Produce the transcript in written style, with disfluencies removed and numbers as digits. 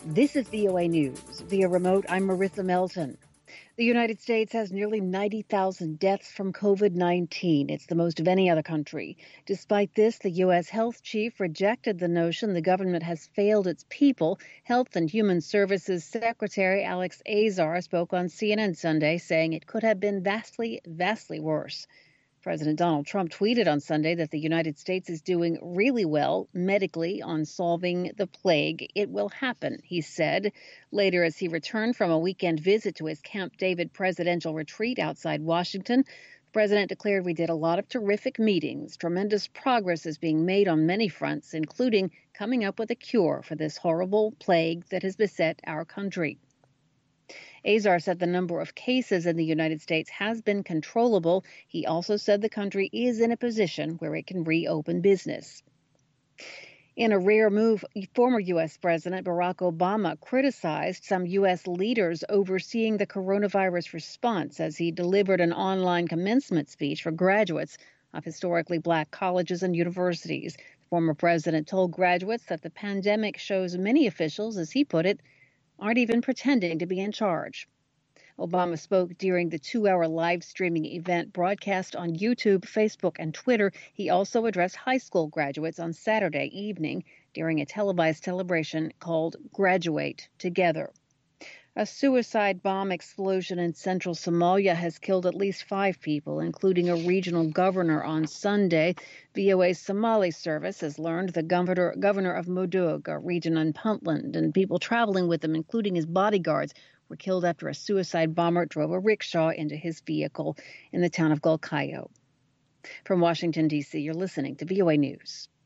This is VOA News. Via remote, I'm Marissa Melton. The United States has nearly 90,000 deaths from COVID-19. It's the most of any other country. Despite this, the U.S. health chief rejected the notion the government has failed its people. Health and Human Services Secretary Alex Azar spoke on CNN Sunday, saying it could have been vastly, vastly worse. President Donald Trump tweeted on Sunday that the United States is doing really well medically on solving the plague. It will happen, he said. Later, as he returned from a weekend visit to his Camp David presidential retreat outside Washington, the president declared, "We did a lot of terrific meetings. Tremendous progress is being made on many fronts, including coming up with a cure for this horrible plague that has beset our country." Azar said the number of cases in the United States has been controllable. He also said the country is in a position where it can reopen business. In a rare move, former U.S. President Barack Obama criticized some U.S. leaders overseeing the coronavirus response as he delivered an online commencement speech for graduates of historically black colleges and universities. The former president told graduates that the pandemic shows many officials, as he put it, aren't even pretending to be in charge. Obama spoke during the 2-hour live streaming event broadcast on YouTube, Facebook, and Twitter. He also addressed high school graduates on Saturday evening during a televised celebration called Graduate Together. A suicide bomb explosion in central Somalia has killed at least 5 people, including a regional governor on Sunday. VOA's Somali service has learned the governor of Mudug, a region in Puntland, and people traveling with him, including his bodyguards, were killed after a suicide bomber drove a rickshaw into his vehicle in the town of Galkayo. From Washington, D.C., you're listening to VOA News.